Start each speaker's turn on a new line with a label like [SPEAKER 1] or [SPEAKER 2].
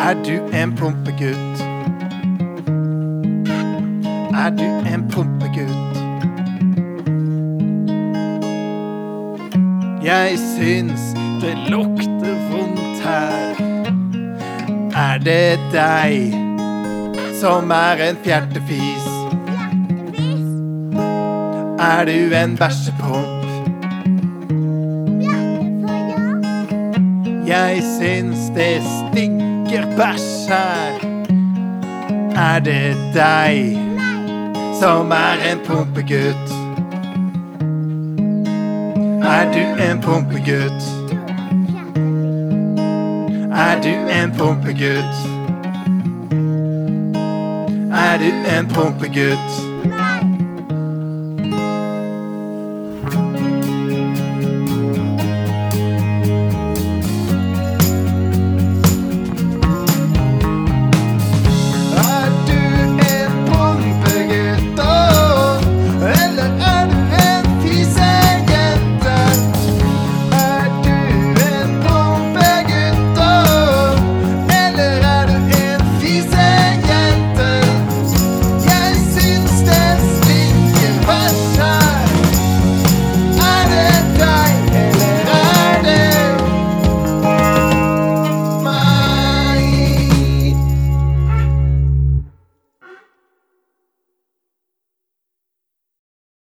[SPEAKER 1] Er du en pumpegutt? Er du en pumpegutt? Jeg syns det lukter vondt her. Er det deg som er en fjertefis? Er du en bæsjepump? Jeg syns det stinker bæsj her. Er det deg som er en pumpegutt? Er du en pumpegutt? Er du en pumpegutt? Er du en pumpegutt?